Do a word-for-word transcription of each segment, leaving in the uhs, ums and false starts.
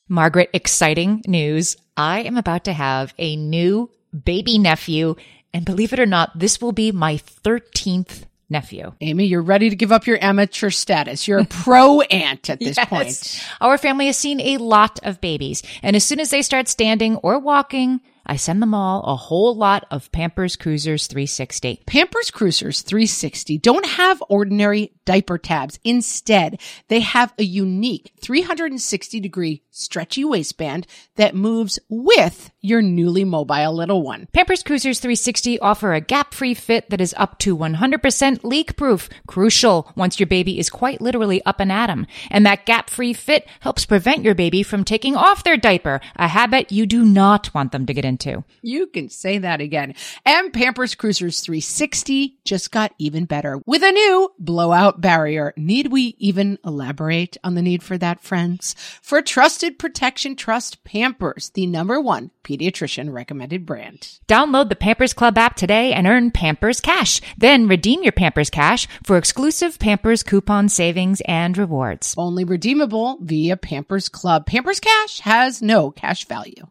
Margaret, exciting news. I am about to have a new baby nephew, and believe it or not, this will be my thirteenth nephew. Amy, you're ready to give up your amateur status. You're a pro aunt at this Yes. point. Our family has seen a lot of babies, and as soon as they start standing or walking, I send them all a whole lot of Pampers Cruisers three sixty. Pampers Cruisers three sixty don't have ordinary diaper tabs. Instead, they have a unique three sixty degree stretchy waistband that moves with your newly mobile little one. Pampers Cruisers three sixty offer a gap-free fit that is up to one hundred percent leak-proof, crucial once your baby is quite literally up and at 'em. And that gap-free fit helps prevent your baby from taking off their diaper, a habit you do not want them to get into. You can say that again. And Pampers Cruisers three sixty just got even better with a new blowout barrier. Need we even elaborate on the need for that, friends? For trusted protection, trust Pampers, the number one pediatrician recommended brand. Download the Pampers Club app today and earn Pampers Cash. Then redeem your Pampers Cash for exclusive Pampers coupon savings and rewards. Only redeemable via Pampers Club. Pampers Cash has no cash value.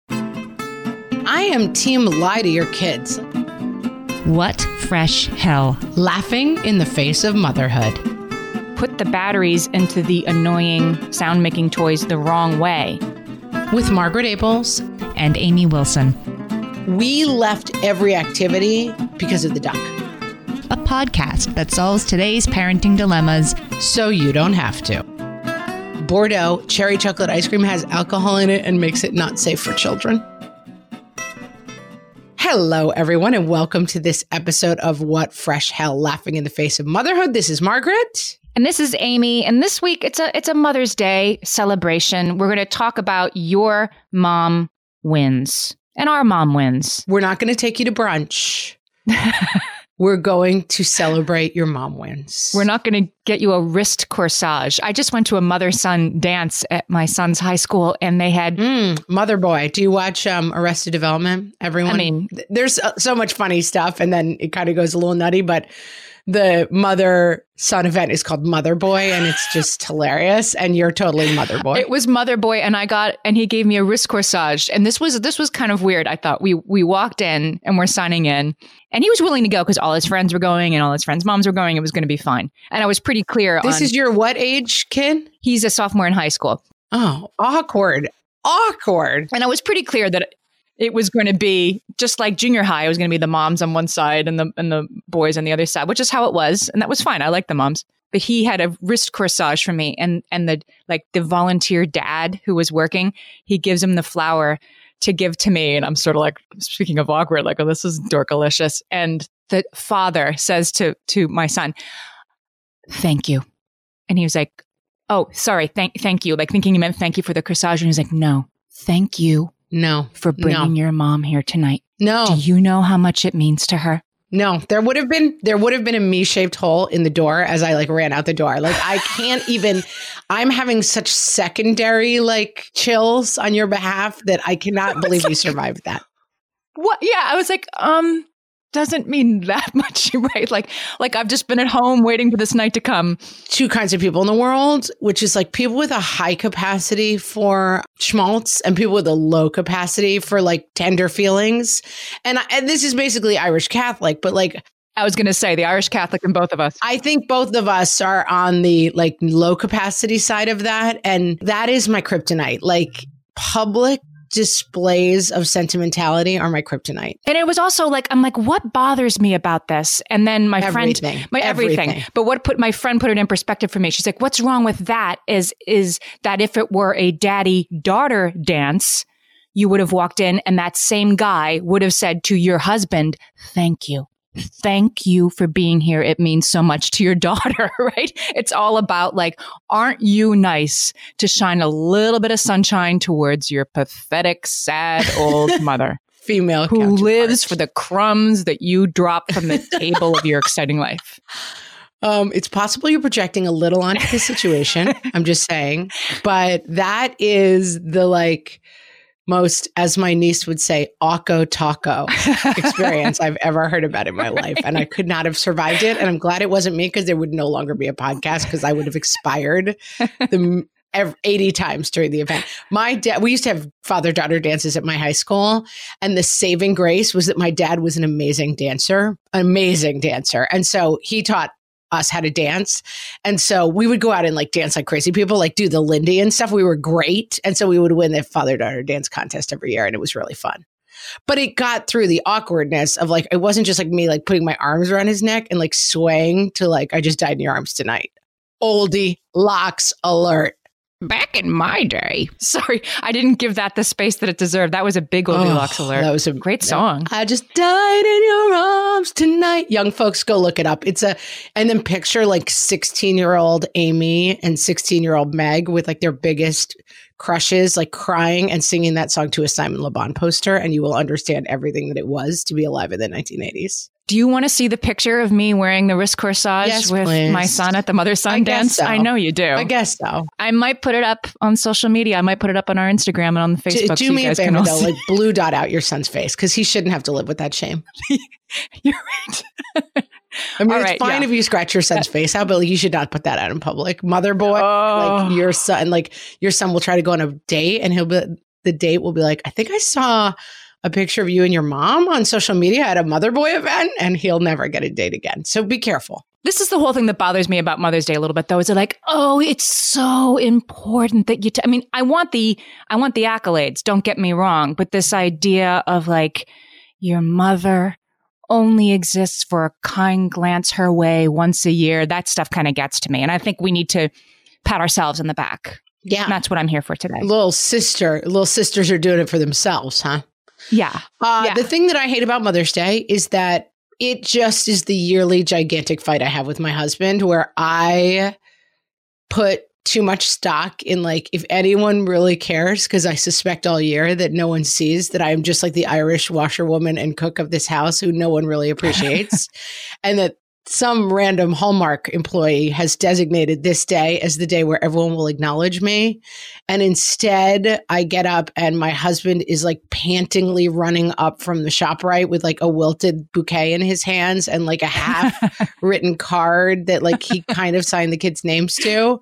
I am team lie to your kids. What fresh hell? Laughing in the face of motherhood. Put the batteries into the annoying sound-making toys the wrong way. With Margaret Abels and Amy Wilson. We left every activity because of the duck. A podcast that solves today's parenting dilemmas so you don't have to. Bordeaux cherry chocolate ice cream has alcohol in it and makes it not safe for children. Hello, everyone, and welcome to this episode of What Fresh Hell, Laughing in the Face of Motherhood. This is Margaret. And this is Amy. And this week, it's a it's a Mother's Day celebration. We're going to talk about your mom wins and our mom wins. We're not going to take you to brunch. We're going to celebrate your mom wins. We're not going to get you a wrist corsage. I just went to a mother-son dance at my son's high school, and they had... Mm, Mother Boy. Do you watch um, Arrested Development? Everyone? I mean... There's so much funny stuff, and then it kind of goes a little nutty, but the mother-son event is called Mother Boy, and it's just hilarious, and you're totally Mother Boy. It was Mother Boy, and I got... And he gave me a wrist corsage, and this was this was kind of weird. I thought we we walked in, and we're signing in, and he was willing to go because all his friends were going and all his friends' moms were going. It was going to be fine. And I was pretty clear This on, is your what age kid? He's a sophomore in high school. Oh, awkward. Awkward. And I was pretty clear that it was going to be just like junior high. It was going to be the moms on one side and the and the boys on the other side, which is how it was. And that was fine. I like the moms. But he had a wrist corsage for me. And and the like the volunteer dad who was working, he gives him the flower to give to me. And I'm sort of like, speaking of awkward, like, oh, this is dorkalicious. And the father says to to my son, thank you. And he was like, oh, sorry, thank thank you. Like thinking he meant thank you for the corsage. And he was like, no, thank you. No. For bringing no. your mom here tonight. No. Do you know how much it means to her? No, there would have been there would have been a me-shaped hole in the door as I like ran out the door. Like I can't even I'm having such secondary like chills on your behalf that I cannot believe you survived that. What? Yeah, I was like, um, doesn't mean that much, right? Like, like I've just been at home waiting for this night to come. Two kinds of people in the world, which is like people with a high capacity for schmaltz and people with a low capacity for like tender feelings. And, I, and this is basically Irish Catholic, but like, I was going to say the Irish Catholic in both of us. I think both of us are on the like low capacity side of that. And that is my kryptonite, like public displays of sentimentality are my kryptonite. And it was also like, I'm like, what bothers me about this? And then my everything. friend, my everything. everything. But what put my friend put it in perspective for me. She's like, what's wrong with that is, is that if it were a daddy-daughter dance, you would have walked in and that same guy would have said to your husband, thank you. Thank you for being here. It means so much to your daughter, right? It's all about like, aren't you nice to shine a little bit of sunshine towards your pathetic, sad old mother? Female who counterpart. lives for the crumbs that you drop from the table of your exciting life. Um, it's possible you're projecting a little onto the situation. I'm just saying, but that is the like most, as my niece would say, Akko Taco experience I've ever heard about in my life. And I could not have survived it. And I'm glad it wasn't me because there would no longer be a podcast because I would have expired the eighty times during the event. My dad, we used to have father-daughter dances at my high school. And the saving grace was that my dad was an amazing dancer, amazing dancer. And so he taught us how to dance. And so we would go out and like dance like crazy people, like do the Lindy and stuff. We were great. And so we would win the father-daughter dance contest every year. And it was really fun. But it got through the awkwardness of like, it wasn't just like me like putting my arms around his neck and like swaying to like, I just died in your arms tonight. Oldie locks alert. Back in my day. Sorry, I didn't give that the space that it deserved. That was a big Goldilocks oh, alert. That was a great song. I just died in your arms tonight. Young folks, go look it up. It's a, and then picture like sixteen year old Amy and sixteen year old Meg with like their biggest crushes, like crying and singing that song to a Simon Le Bon poster. And you will understand everything that it was to be alive in the nineteen eighties. Do you want to see the picture of me wearing the wrist corsage yes, with please. my son at the mother-son dance? So. I know you do. I guess so. I might put it up on social media. I might put it up on our Instagram and on the Facebook. Do, do so me you guys a favor, though, see. like blue dot out your son's face because he shouldn't have to live with that shame. You're right. I mean, All it's right, fine yeah. if you scratch your son's face out, but like, you should not put that out in public. Mother boy, oh. like your son, like your son will try to go on a date, and he'll be the date will be like, I think I saw a picture of you and your mom on social media at a Mother Boy event, and he'll never get a date again. So be careful. This is the whole thing that bothers me about Mother's Day a little bit, though. Is they're like, oh, it's so important that you. T-. I mean, I want the, I want the accolades. Don't get me wrong, but this idea of like your mother only exists for a kind glance her way once a year. That stuff kind of gets to me, and I think we need to pat ourselves on the back. Yeah, and that's what I'm here for today. Little sister, little sisters are doing it for themselves, huh? Yeah. Uh, yeah. The thing that I hate about Mother's Day is that it just is the yearly gigantic fight I have with my husband where I put too much stock in like, if anyone really cares, because I suspect all year that no one sees that I'm just like the Irish washerwoman and cook of this house who no one really appreciates. And that some random Hallmark employee has designated this day as the day where everyone will acknowledge me. And instead, I get up and my husband is like pantingly running up from the ShopRite with like a wilted bouquet in his hands and like a half written card that like he kind of signed the kids' names to.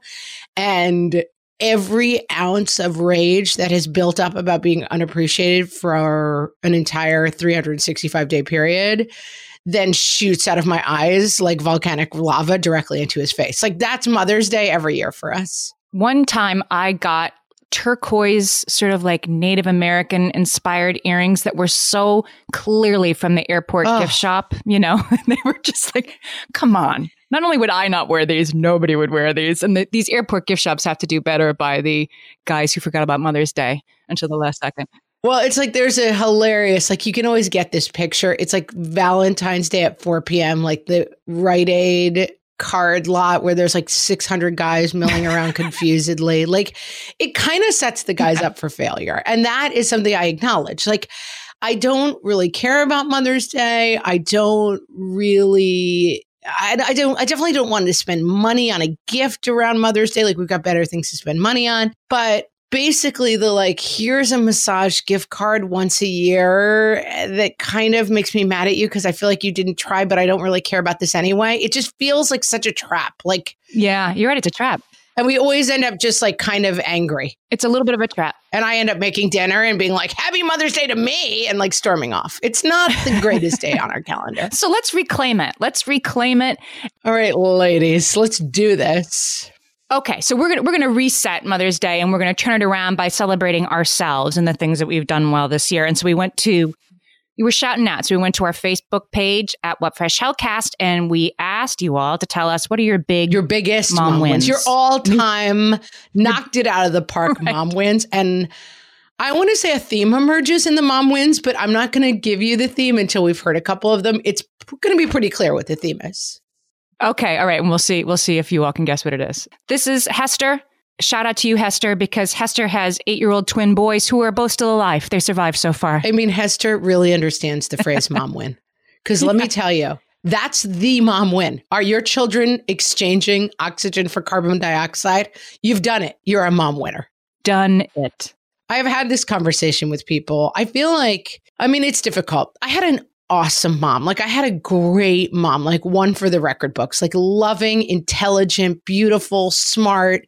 And every ounce of rage that has built up about being unappreciated for an entire three hundred sixty-five day period then shoots out of my eyes like volcanic lava directly into his face. Like that's Mother's Day every year for us. One time I got turquoise, sort of like Native American inspired earrings that were so clearly from the airport oh. gift shop. You know, they were just like, come on. Not only would I not wear these, nobody would wear these. And the, these airport gift shops have to do better by the guys who forgot about Mother's Day until the last second. Well, it's like there's a hilarious, like you can always get this picture. It's like Valentine's Day at four p.m., like the Rite Aid card lot where there's like six hundred guys milling around confusedly. Like it kind of sets the guys up for failure. And that is something I acknowledge. Like I don't really care about Mother's Day. I don't really... I, I don't. I definitely don't want to spend money on a gift around Mother's Day. Like we've got better things to spend money on. But basically, the like, here's a massage gift card once a year that kind of makes me mad at you because I feel like you didn't try, but I don't really care about this anyway. It just feels like such a trap. Like, yeah, you're right. It's a trap. And we always end up just like kind of angry. It's a little bit of a trap. And I end up making dinner and being like, happy Mother's Day to me and like storming off. It's not the greatest day on our calendar. So let's reclaim it. Let's reclaim it. All right, ladies, let's do this. Okay, so we're gonna we're gonna reset Mother's Day and we're gonna turn it around by celebrating ourselves and the things that we've done well this year. And so we went to We were shouting out. So we went to our Facebook page at What Fresh Hellcast and we asked you all to tell us what are your big, your biggest mom, mom wins. wins, your all time knocked it out of the park right. mom wins. And I want to say a theme emerges in the mom wins, but I'm not going to give you the theme until we've heard a couple of them. It's going to be pretty clear what the theme is. Okay. All right. And we'll see. We'll see if you all can guess what it is. This is Hester. Shout out to you, Hester, because Hester has eight-year-old twin boys who are both still alive. They survived so far. I mean, Hester really understands the phrase mom win. Because let yeah. me tell you, that's the mom win. Are your children exchanging oxygen for carbon dioxide? You've done it. You're a mom winner. Done it. I have had this conversation with people. I feel like, I mean, it's difficult. I had an awesome mom. Like I had a great mom, like one for the record books, like loving, intelligent, beautiful, smart,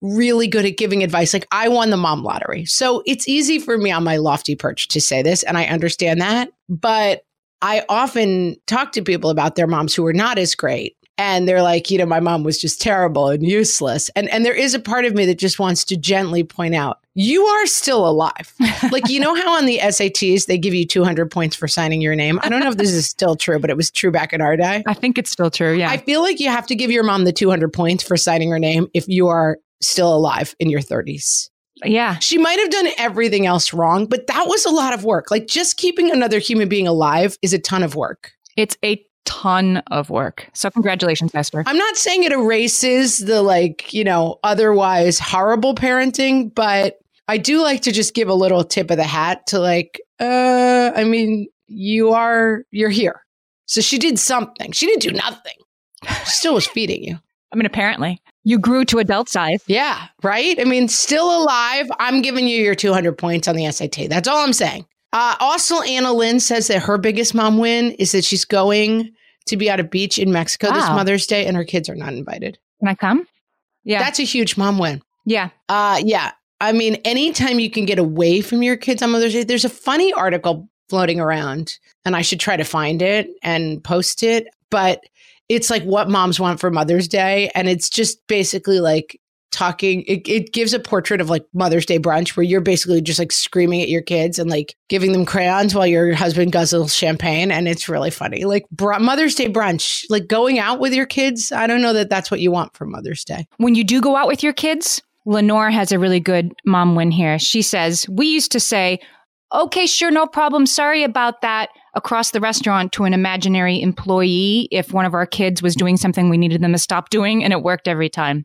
really good at giving advice. Like I won the mom lottery. So it's easy for me on my lofty perch to say this, and I understand that. But I often talk to people about their moms who are not as great. And they're like, you know, my mom was just terrible and useless. And and there is a part of me that just wants to gently point out, you are still alive. Like, you know how on the S A Ts, they give you two hundred points for signing your name? I don't know if this is still true, but it was true back in our day. I think it's still true, yeah. I feel like you have to give your mom the two hundred points for signing her name if you are still alive in your thirties. Yeah. She might have done everything else wrong, but that was a lot of work. Like just keeping another human being alive is a ton of work. It's a ton of work. So congratulations, Esther. I'm not saying it erases the like, you know, otherwise horrible parenting, but I do like to just give a little tip of the hat to like, uh, I mean, you are, you're here. So she did something. She didn't do nothing. She still was feeding you. I mean, apparently you grew to adult size. Yeah. Right. I mean, still alive. I'm giving you your two hundred points on the S A T. That's all I'm saying. Uh, also, Anna Lynn says that her biggest mom win is that she's going to be at a beach in Mexico wow. this Mother's Day and her kids are not invited. Can I come? Yeah. That's a huge mom win. Yeah. Uh, yeah. I mean, anytime you can get away from your kids on Mother's Day, there's a funny article floating around and I should try to find it and post it. But it's like what moms want for Mother's Day. And it's just basically like talking, it, it gives a portrait of like Mother's Day brunch where you're basically just like screaming at your kids and like giving them crayons while your husband guzzles champagne. And it's really funny. Like br- Mother's Day brunch, like going out with your kids. I don't know that that's what you want for Mother's Day. When you do go out with your kids, Lenore has a really good mom win here. She says, we used to say, okay, sure, no problem. Sorry about that across the restaurant to an imaginary employee if one of our kids was doing something we needed them to stop doing. And it worked every time.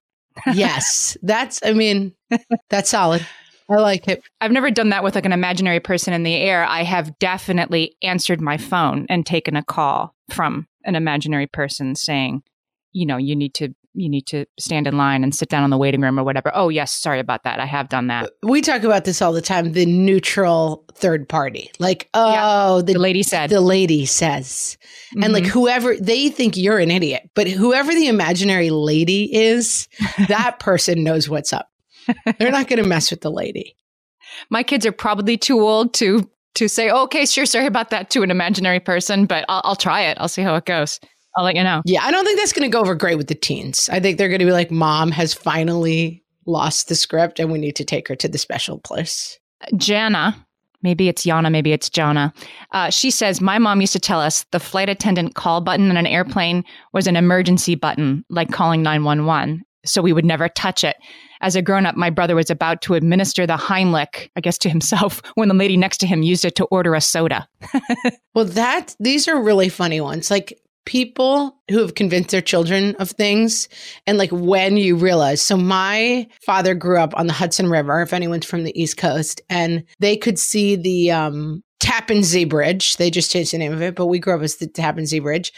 Yes, that's, I mean, that's solid. I like it. I've never done that with like an imaginary person in the air. I have definitely answered my phone and taken a call from an imaginary person saying, you know, you need to, you need to stand in line and sit down in the waiting room or whatever. Oh, yes. Sorry about that. I have done that. We talk about this all the time. The neutral third party. Like, oh, yeah, the, the lady said. The lady says. Mm-hmm. And like whoever, they think you're an idiot. But whoever the imaginary lady is, that person knows what's up. They're not going to mess with the lady. My kids are probably too old to to say, oh, okay, sure, sorry about that to an imaginary person. But I'll, I'll try it. I'll see how it goes. I'll let you know. Yeah, I don't think that's going to go over great with the teens. I think they're going to be like, Mom has finally lost the script and we need to take her to the special place. Jana, maybe it's Yana, maybe it's Jana. Uh, she says, my mom used to tell us the flight attendant call button on an airplane was an emergency button, like calling nine one one. So we would never touch it. As a grown-up, my brother was about to administer the Heimlich, I guess to himself, when the lady next to him used it to order a soda. Well, that these are really funny ones. Like, people who have convinced their children of things and like when you realize. So my father grew up on the Hudson River, if anyone's from the East Coast, and they could see the um, Tappan Zee Bridge. They just changed the name of it, but we grew up as the Tappan Zee Bridge.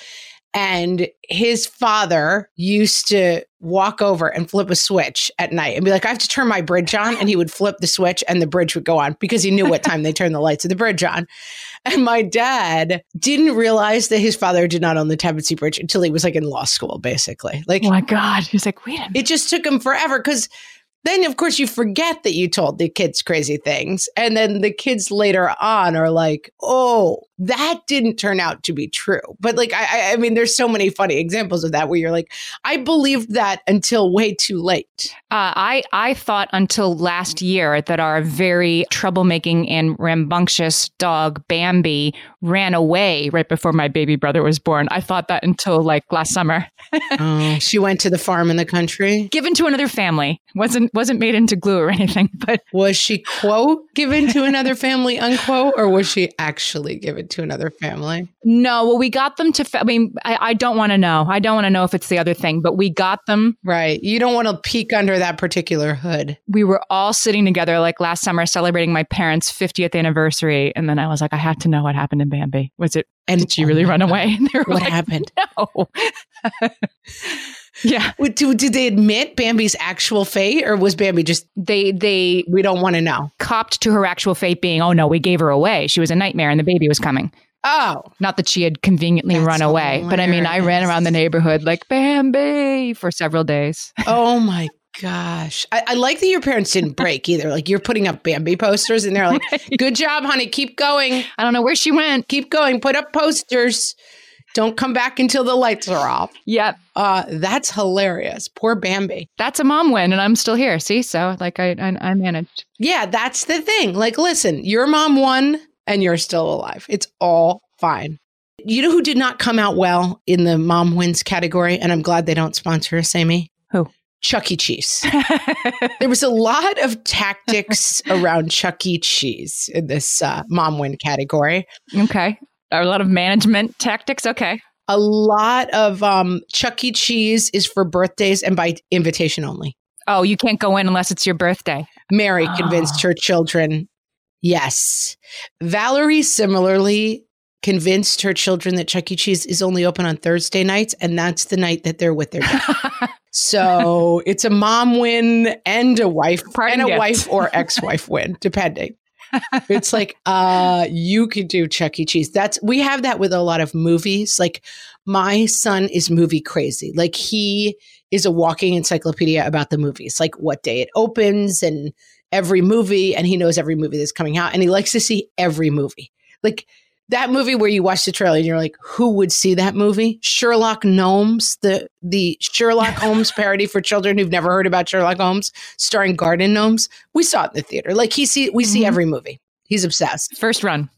And his father used to walk over and flip a switch at night and be like, I have to turn my bridge on. And he would flip the switch and the bridge would go on because he knew what time they turned the lights of the bridge on. And my dad didn't realize that his father did not own the Tappan Zee Bridge until he was like in law school, basically. Like, oh my God. He's like, wait a minute. It just took him forever because then, of course, you forget that you told the kids crazy things. And then the kids later on are like, oh, that didn't turn out to be true. But like, I, I mean, there's so many funny examples of that where you're like, I believed that until way too late. Uh, I, I thought until last year that our very troublemaking and rambunctious dog, Bambi, ran away right before my baby brother was born. I thought that until like last summer. Oh, she went to the farm in the country? Given to another family. Wasn't wasn't made into glue or anything. But was she, quote, given to another family, unquote, or was she actually given to another family? No, well, we got them to, fa- I mean, I, I don't want to know. I don't want to know if it's the other thing, but we got them. Right. You don't want to peek under that particular hood. We were all sitting together like last summer celebrating my parents' fiftieth anniversary. And then I was like, I had to know what happened to Bambi. Was it, and did she really oh run God. away? And they were what like, happened? No. Yeah. Did, did they admit Bambi's actual fate or was Bambi just, they, they, we don't want to know, copped to her actual fate being, oh no, we gave her away. She was a nightmare and the baby was coming. Oh, not that she had conveniently That's run away, but I mean, I ran around the neighborhood like Bambi for several days. Oh my gosh. I, I like that your parents didn't break either. Like you're putting up Bambi posters and they're like, good job, honey. Keep going. I don't know where she went. Keep going. Put up posters. Don't come back until the lights are off. Yep. Uh, that's hilarious. Poor Bambi. That's a mom win, and I'm still here. See? So, like, I, I, I managed. Yeah, that's the thing. Like, listen, your mom won and you're still alive. It's all fine. You know who did not come out well in the mom wins category? And I'm glad they don't sponsor us, Amy. Who? Chuck E. Cheese. There was a lot of tactics around Chuck E. Cheese in this uh, mom win category. Okay. A lot of management tactics. Okay. A lot of um, Chuck E. Cheese is for birthdays and by invitation only. Oh, you can't go in unless it's your birthday. Mary oh. convinced her children. Yes. Valerie similarly convinced her children that Chuck E. Cheese is only open on Thursday nights, and that's the night that they're with their dad. So it's a mom win and a wife Parting and a gift. wife or ex-wife win, depending. It's like, uh, you could do Chuck E. Cheese. That's, we have that with a lot of movies. Like my son is movie crazy. Like he is a walking encyclopedia about the movies, like what day it opens and every movie. And he knows every movie that's coming out and he likes to see every movie. Like that movie where you watch the trailer and you're like, who would see that movie? Sherlock Gnomes, the the Sherlock Holmes parody for children who've never heard about Sherlock Holmes, starring garden gnomes. We saw it in the theater. Like he see, we mm-hmm. see every movie. He's obsessed. First run.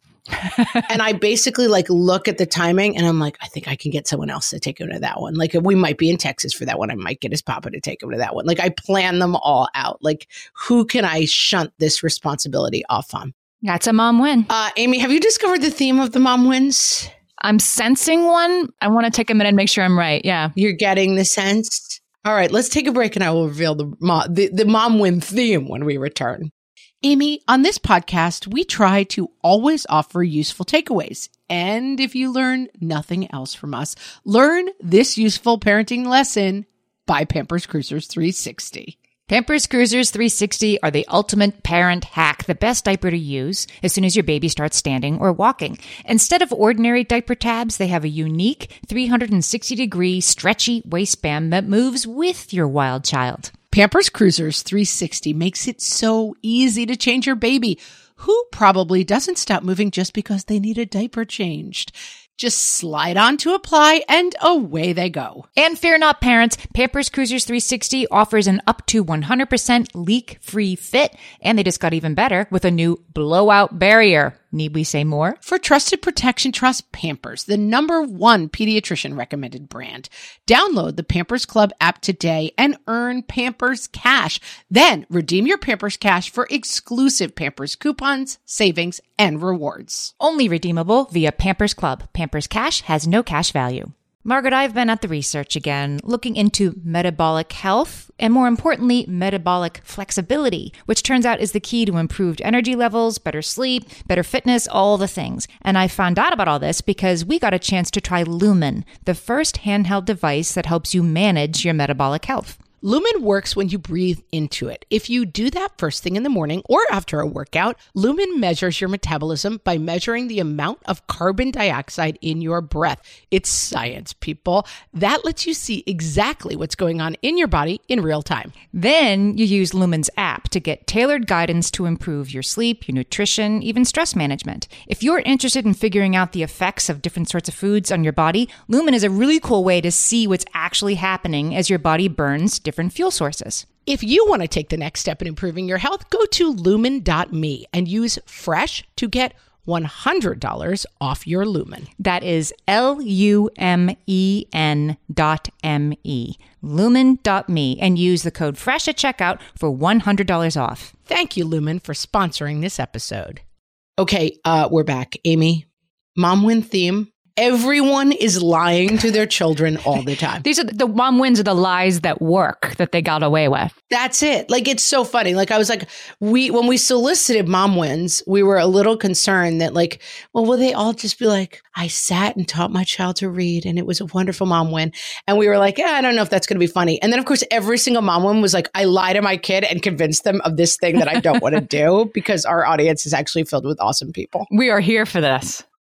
And I basically like look at the timing and I'm like, I think I can get someone else to take him to that one. Like we might be in Texas for that one. I might get his papa to take him to that one. Like I plan them all out. Like who can I shunt this responsibility off on? That's a mom win. Uh, Amy, have you discovered the theme of the mom wins? I'm sensing one. I want to take a minute and make sure I'm right. Yeah. You're getting the sense? All right, let's take a break and I will reveal the, mo- the, the mom win theme when we return. Amy, on this podcast, we try to always offer useful takeaways. And if you learn nothing else from us, learn this useful parenting lesson by Pampers Cruisers three sixty. Pampers Cruisers three sixty are the ultimate parent hack, the best diaper to use as soon as your baby starts standing or walking. Instead of ordinary diaper tabs, they have a unique three hundred sixty degree stretchy waistband that moves with your wild child. Pampers Cruisers three sixty makes it so easy to change your baby, who probably doesn't stop moving just because they need a diaper changed. Just slide on to apply and away they go. And fear not, parents, Pampers Cruisers three sixty offers an up to one hundred percent leak-free fit, and they just got even better with a new blowout barrier. Need we say more? For trusted protection, trust Pampers, the number one pediatrician recommended brand. Download the Pampers Club app today and earn Pampers Cash. Then redeem your Pampers Cash for exclusive Pampers coupons, savings, and rewards. Only redeemable via Pampers Club. Pampers Cash has no cash value. Margaret, I've been at the research again, looking into metabolic health and, more importantly, metabolic flexibility, which turns out is the key to improved energy levels, better sleep, better fitness, all the things. And I found out about all this because we got a chance to try Lumen, the first handheld device that helps you manage your metabolic health. Lumen works when you breathe into it. If you do that first thing in the morning or after a workout, Lumen measures your metabolism by measuring the amount of carbon dioxide in your breath. It's science, people. That lets you see exactly what's going on in your body in real time. Then you use Lumen's app to get tailored guidance to improve your sleep, your nutrition, even stress management. If you're interested in figuring out the effects of different sorts of foods on your body, Lumen is a really cool way to see what's actually happening as your body burns different fuel sources. If you want to take the next step in improving your health, go to lumen dot me and use FRESH to get one hundred dollars off your Lumen. That is L U M E N dot M E. lumen dot me and use the code FRESH at checkout for one hundred dollars off. Thank you, Lumen, for sponsoring this episode. Okay, uh, we're back. Amy, mom win theme. Everyone is lying to their children all the time. These are the mom wins are the lies that work that they got away with. That's it. Like, it's so funny. Like, I was like, we, when we solicited mom wins, we were a little concerned that like, well, will they all just be like, I sat and taught my child to read and it was a wonderful mom win. And we were like, yeah, I don't know if that's going to be funny. And then of course, every single mom win was like, I lie to my kid and convince them of this thing that I don't want to do because our audience is actually filled with awesome people. We are here for this.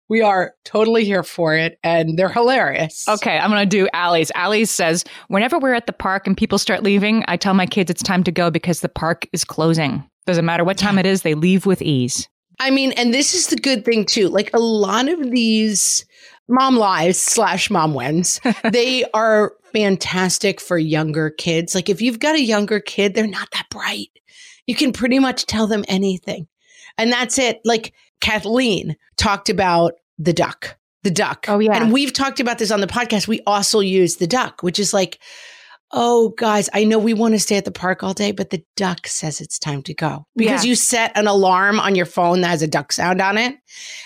We are totally here for it, and they're hilarious. Okay, I'm going to do Allie's. Allie's says, whenever we're at the park and people start leaving, I tell my kids it's time to go because the park is closing. Doesn't matter what time it is, they leave with ease. I mean, and this is the good thing, too. Like, a lot of these mom lives slash mom wins, they are fantastic for younger kids. Like, if you've got a younger kid, they're not that bright. You can pretty much tell them anything. And that's it. Like, Kathleen talked about the duck, the duck. Oh, yeah. And we've talked about this on the podcast. We also use the duck, which is like, oh, guys, I know we want to stay at the park all day, but the duck says it's time to go. Because Yeah. you set an alarm on your phone that has a duck sound on it.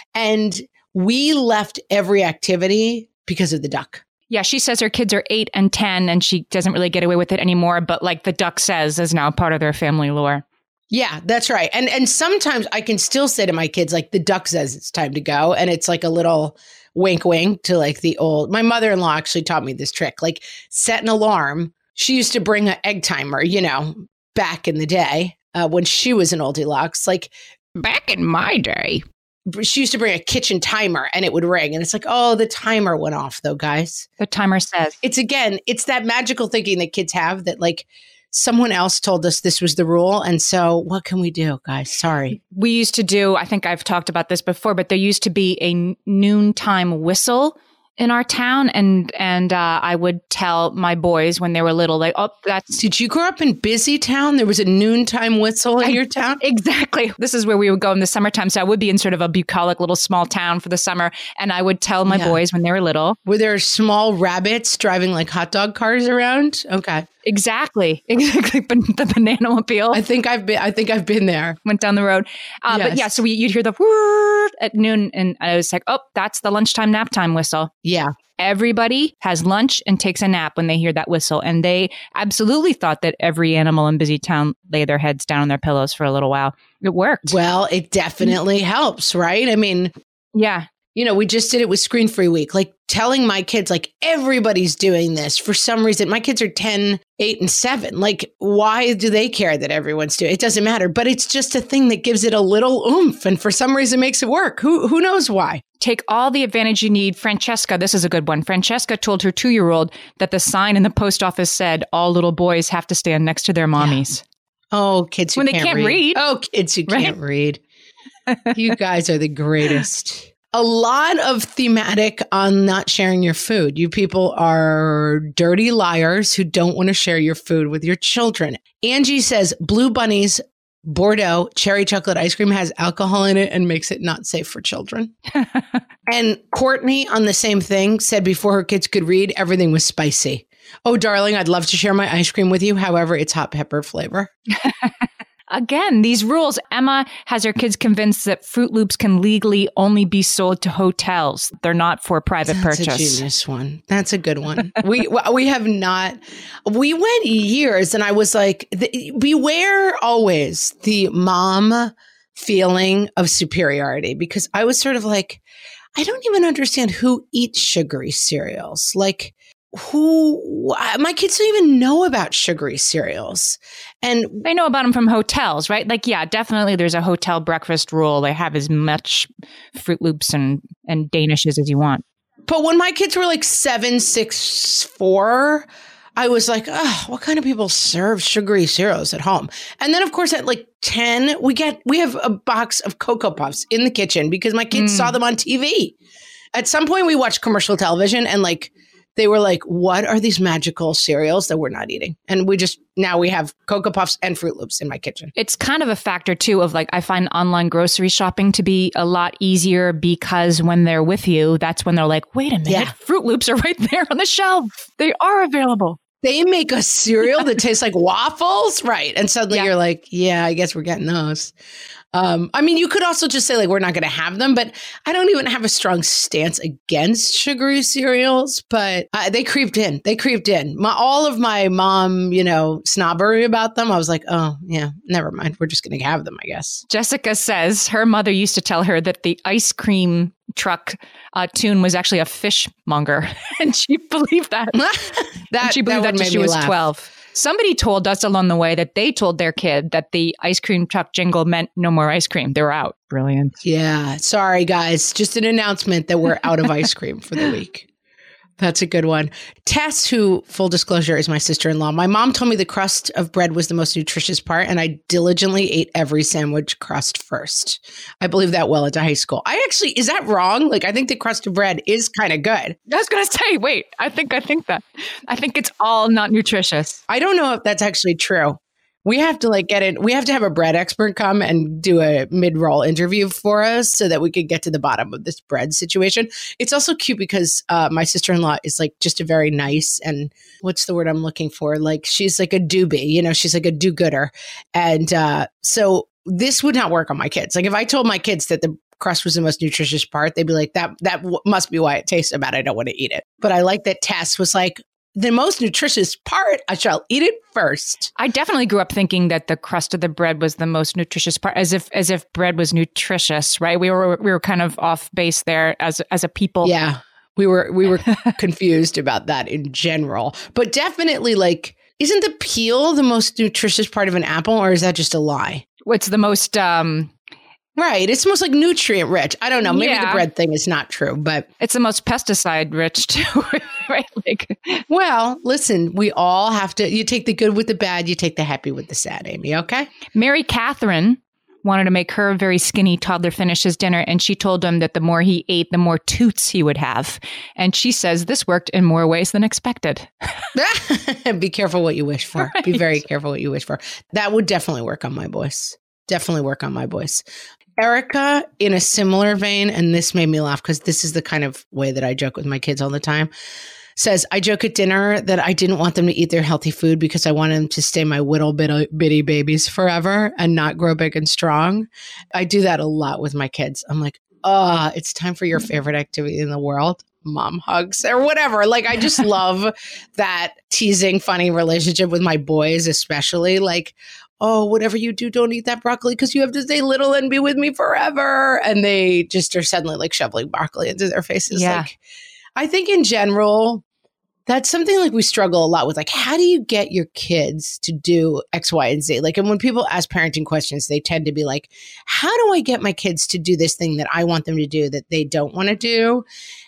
And we left every activity because of the duck. Yeah, she says her kids are eight and ten and she doesn't really get away with it anymore. But like the duck says is now part of their family lore. Yeah, that's right. And and sometimes I can still say to my kids, like, the duck says it's time to go. And it's like a little wink, wink to like the old, my mother-in-law actually taught me this trick, like set an alarm. She used to bring an egg timer, you know, back in the day uh, when she was an oldie lux, like back in my day, she used to bring a kitchen timer and it would ring. And it's like, oh, the timer went off though, guys. The timer says. It's again, it's that magical thinking that kids have that like, someone else told us this was the rule. And so what can we do, guys? Sorry. We used to do, I think I've talked about this before, but there used to be a noontime whistle in our town. And and uh, I would tell my boys when they were little, like, oh, that's... Did you grow up in Busy Town? There was a noontime whistle in I, your town? Exactly. This is where we would go in the summertime. So I would be in sort of a bucolic little small town for the summer. And I would tell my Yeah. boys when they were little. Were there small rabbits driving like hot dog cars around? Okay. Exactly. Exactly. But the banana mobile. I think I've been I think I've been there. Went down the road. Uh, Yes. But yeah, so we, you'd hear the whirr at noon. And I was like, oh, that's the lunchtime nap time whistle. Yeah. Everybody has lunch and takes a nap when they hear that whistle. And they absolutely thought that every animal in Busy Town lay their heads down on their pillows for a little while. It worked. Well, it definitely helps, right? I mean, Yeah. you know, we just did it with Screen Free Week, like telling my kids, like, everybody's doing this for some reason. My kids are ten, eight, and seven. Like, why do they care that everyone's doing it? It doesn't matter, but it's just a thing that gives it a little oomph. And for some reason makes it work. Who, who knows why? Take all the advantage you need. Francesca, this is a good one. Francesca told her two-year-old that the sign in the post office said all little boys have to stand next to their mommies. Oh, kids who When they can't, can't read. read. Oh, kids who Right? can't read. You guys are the greatest. A lot of thematic on not sharing your food. You people are dirty liars who don't want to share your food with your children. Angie says Blue Bunny's Bordeaux cherry chocolate ice cream has alcohol in it and makes it not safe for children. And Courtney on the same thing said before her kids could read, everything was spicy. Oh, darling, I'd love to share my ice cream with you. However, it's hot pepper flavor. Again, these rules. Emma has her kids convinced that Fruit Loops can legally only be sold to hotels. They're not for private That's purchase. a genius one. That's a good one. we we have not. We went years, and I was like, the, beware always the mom feeling of superiority, because I was sort of like, I don't even understand who eats sugary cereals. Like, who? My kids don't even know about sugary cereals, and They know about them from hotels, right? Like, yeah, definitely there's a hotel breakfast rule. They have as much Fruit Loops and, and Danishes as you want. but when my kids were like seven, six, four, I was like, oh, what kind of people serve sugary cereals at home? And then, of course, at like ten, we get we have a box of Cocoa Puffs in the kitchen because my kids Mm. saw them on T V. At some point, we watched commercial television, and like they were like, what are these magical cereals that we're not eating? And we just now we have Cocoa Puffs and Fruit Loops in my kitchen. It's kind of a factor too of like, I find online grocery shopping to be a lot easier because when they're with you, that's when they're like, wait a minute, Yeah. Fruit Loops are right there on the shelf. They are available. They make a cereal that tastes like waffles, right? And suddenly Yeah. you're like, yeah, I guess we're getting those. Um, I mean, you could also just say like, we're not going to have them, but I don't even have a strong stance against sugary cereals, but uh, they creeped in. They creeped in. My, all of my mom, you know, snobbery about them. I was like, oh yeah, never mind. We're just going to have them, I guess. Jessica says her mother used to tell her that the ice cream truck uh, tune was actually a fishmonger. And she believed that. that and she believed that, one till made she me was laugh. twelve. Somebody told us along the way that they told their kid that the ice cream truck jingle meant no more ice cream. They were out. Brilliant. Yeah. Sorry, guys. Just an announcement that we're out of ice cream for the week. That's a good one. Tess, who, full disclosure, is my sister-in-law. My mom told me the crust of bread was the most nutritious part, and I diligently ate every sandwich crust first. I believe that well into high school. I actually, is that wrong? Like, I think the crust of bread is kind of good. I was going to say, wait, I think, I think that. I think it's all not nutritious. I don't know if that's actually true. We have to like get it. We have to have a bread expert come and do a mid-roll interview for us so that we could get to the bottom of this bread situation. It's also cute because uh, my sister-in-law is like just a very nice and what's the word I'm looking for? Like she's like a doobie, you know, she's like a do-gooder. And uh, so this would not work on my kids. Like if I told my kids that the crust was the most nutritious part, they'd be like, that, that w- must be why it tastes so bad. I don't want to eat it. But I like that Tess was like, the most nutritious part, I shall eat it first. I definitely grew up thinking that the crust of the bread was the most nutritious part, as if as if bread was nutritious, right? We were we were kind of off base there as as a people. Yeah, we were we were confused about that in general, but definitely like, isn't the peel the most nutritious part of an apple, or is that just a lie? What's the most? Um, Right. It's most like nutrient rich. I don't know. Maybe yeah. the bread thing is not true, but it's the most pesticide rich too, right? Like, well, listen, we all have to, you take the good with the bad, you take the happy with the sad, Amy. Okay. Mary Catherine wanted to make her very skinny toddler finish his dinner. And she told him that the more he ate, the more toots he would have. And she says this worked in more ways than expected. Be careful what you wish for. Right. Be very careful what you wish for. That would definitely work on my boys. Definitely work on my boys. Erica, in a similar vein, and this made me laugh because this is the kind of way that I joke with my kids all the time, says, I joke at dinner that I didn't want them to eat their healthy food because I wanted them to stay my whittle bitty, bitty babies forever and not grow big and strong. I do that a lot with my kids. I'm like, oh, it's time for your favorite activity in the world. Mom hugs or whatever. Like, I just love that teasing, funny relationship with my boys, especially like, oh, whatever you do, don't eat that broccoli because you have to stay little and be with me forever. And they just are suddenly like shoveling broccoli into their faces. Yeah. Like, I think in general, that's something like we struggle a lot with. Like, how do you get your kids to do X, Y, and Z? Like, and when people ask parenting questions, they tend to be like, how do I get my kids to do this thing that I want them to do that they don't want to do?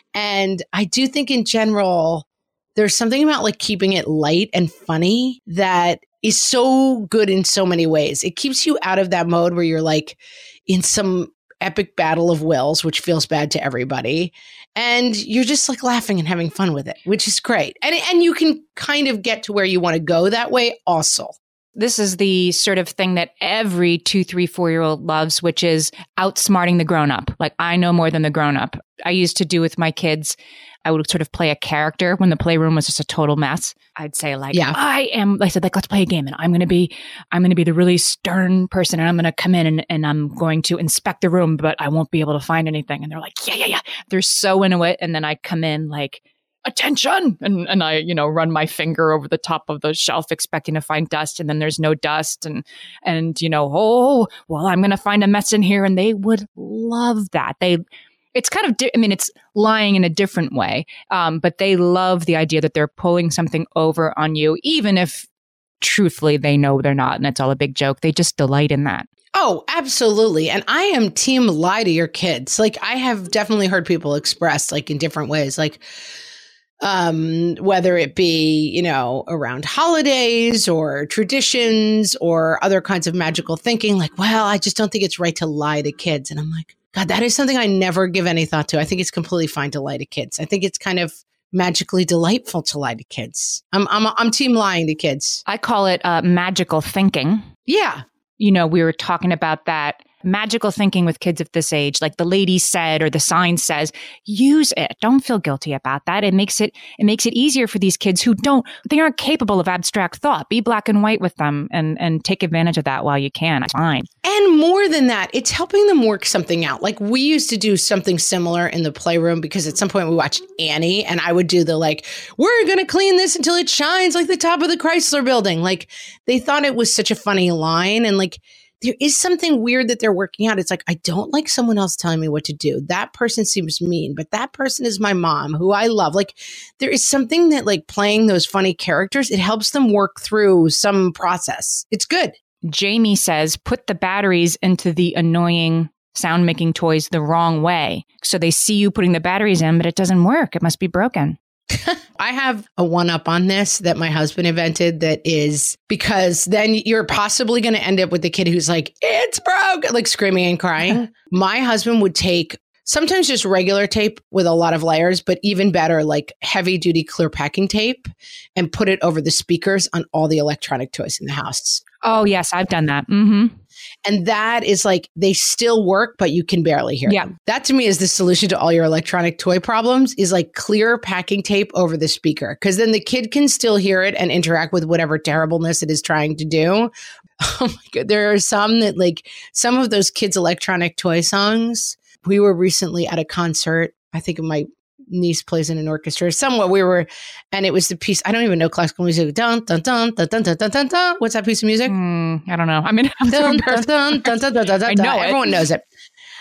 And I do think in general, there's something about like keeping it light and funny that is so good in so many ways. It keeps you out of that mode where you're like in some epic battle of wills, which feels bad to everybody. And you're just like laughing and having fun with it, which is great. And, and you can kind of get to where you want to go that way also. This is the sort of thing that every two, three, four-year-old loves, which is outsmarting the grown-up. Like, I know more than the grown-up. I used to do with my kids, I would sort of play a character when the playroom was just a total mess. I'd say like, yeah. I am, I said, like, let's play a game and I'm going to be, I'm going to be the really stern person and I'm going to come in and, and I'm going to inspect the room, but I won't be able to find anything. And they're like, yeah, yeah, yeah. They're so into it. And then I come in like, attention. And, and I, you know, run my finger over the top of the shelf expecting to find dust. And then there's no dust. And, and, you know, oh, well, I'm going to find a mess in here. And they would love that. They, It's kind of, di- I mean, it's lying in a different way, um, but they love the idea that they're pulling something over on you, even if truthfully they know they're not, and it's all a big joke. They just delight in that. Oh, absolutely. And I am team lie to your kids. Like, I have definitely heard people express like in different ways, like, um, whether it be, you know, around holidays or traditions or other kinds of magical thinking, like, well, I just don't think it's right to lie to kids. And I'm like, God, that is something I never give any thought to. I think it's completely fine to lie to kids. I think it's kind of magically delightful to lie to kids. I'm I'm I'm team lying to kids. I call it uh, magical thinking. Yeah. You know, we were talking about that magical thinking with kids of this age, like the lady said or the sign says, use it. Don't feel guilty about that. It makes it it makes it easier for these kids who don't, they aren't capable of abstract thought. Be black and white with them and and take advantage of that while you can. It's fine. And more than that, it's helping them work something out. Like, we used to do something similar in the playroom because at some point we watched Annie and I would do the like, we're going to clean this until it shines like the top of the Chrysler building. Like, they thought it was such a funny line. And like, there is something weird that they're working out. It's like, I don't like someone else telling me what to do. That person seems mean, but that person is my mom who I love. Like there is something that like playing those funny characters, it helps them work through some process. It's good. Jamie says, put the batteries into the annoying sound making toys the wrong way. So they see you putting the batteries in, but it doesn't work. It must be broken. I have a one up on this that my husband invented that is because then you're possibly going to end up with the kid who's like, it's broke, like screaming and crying. My husband would take sometimes just regular tape with a lot of layers, but even better, like heavy duty clear packing tape and put it over the speakers on all the electronic toys in the house. Oh, yes, I've done that. Mm-hmm. And that is like, they still work, but you can barely hear yeah. them. That to me is the solution to all your electronic toy problems is like clear packing tape over the speaker. Because then the kid can still hear it and interact with whatever terribleness it is trying to do. Oh my God. There are some that like, some of those kids' electronic toy songs. We were recently at a concert. I think my niece plays in an orchestra somewhere. We were, and it was the piece, I don't even know classical music. Dun, dun, dun, dun, dun, dun, dun, dun, dun. What's that piece of music? Mm, I don't know. I mean, I'm dun, dun, dun, dun, dun, dun, dun, I know dun. Everyone knows it.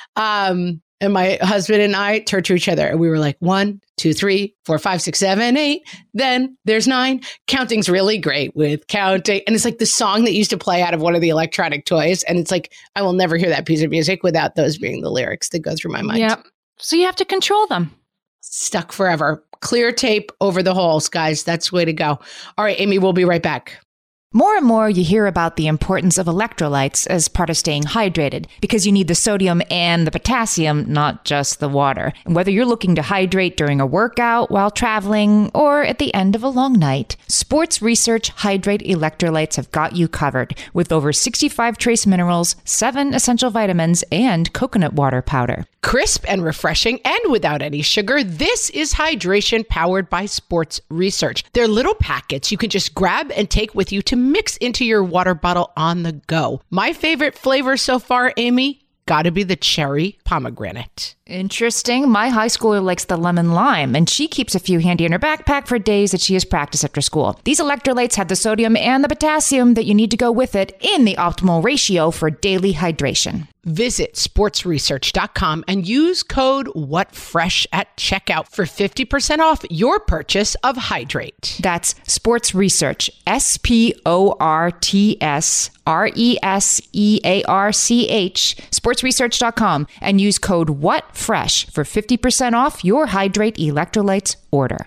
Um, and my husband and I turned to each other and we were like, one, two, three, four, five, six, seven, eight. Then there's nine. Counting's really great with counting. And it's like the song that used to play out of one of the electronic toys. And it's like, I will never hear that piece of music without those being the lyrics that go through my mind. Yeah. So you have to control them. Stuck forever. Clear tape over the holes, guys. That's the way to go. All right, Amy, we'll be right back. More and more you hear about the importance of electrolytes as part of staying hydrated because you need the sodium and the potassium, not just the water. And whether you're looking to hydrate during a workout, while traveling, or at the end of a long night, Sports Research Hydrate Electrolytes have got you covered with over sixty-five trace minerals, seven essential vitamins, and coconut water powder. Crisp and refreshing and without any sugar, this is hydration powered by Sports Research. They're little packets you can just grab and take with you to mix into your water bottle on the go. My favorite flavor so far, Amy, gotta be the cherry pomegranate. Interesting. My high schooler likes the lemon lime, and she keeps a few handy in her backpack for days that she has practice after school. These electrolytes have the sodium and the potassium that you need to go with it in the optimal ratio for daily hydration. Visit sports research dot com and use code WhatFresh at checkout for fifty percent off your purchase of Hydrate. That's Sports Research, S P O R T S R E S E A R C H, sports research dot com, and use code WhatFresh for fifty percent off your Hydrate electrolytes order.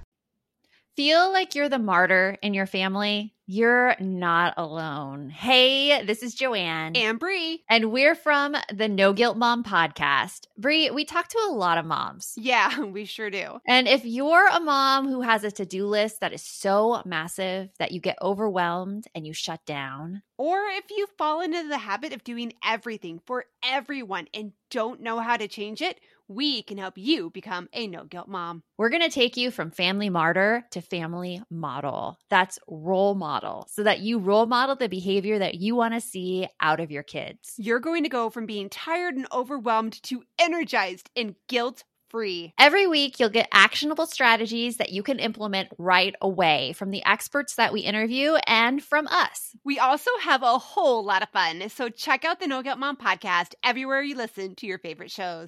Feel like you're the martyr in your family? You're not alone. Hey, this is Joanne. And Bree. And we're from the No Guilt Mom podcast. Bree, we talk to a lot of moms. Yeah, we sure do. And if you're a mom who has a to-do list that is so massive that you get overwhelmed and you shut down, or if you fall into the habit of doing everything for everyone and don't know how to change it, we can help you become a no-guilt mom. We're going to take you from family martyr to family model. That's role model, so that you role model the behavior that you want to see out of your kids. You're going to go from being tired and overwhelmed to energized and guilt-free. Every week, you'll get actionable strategies that you can implement right away from the experts that we interview and from us. We also have a whole lot of fun, so check out the No Guilt Mom podcast everywhere you listen to your favorite shows.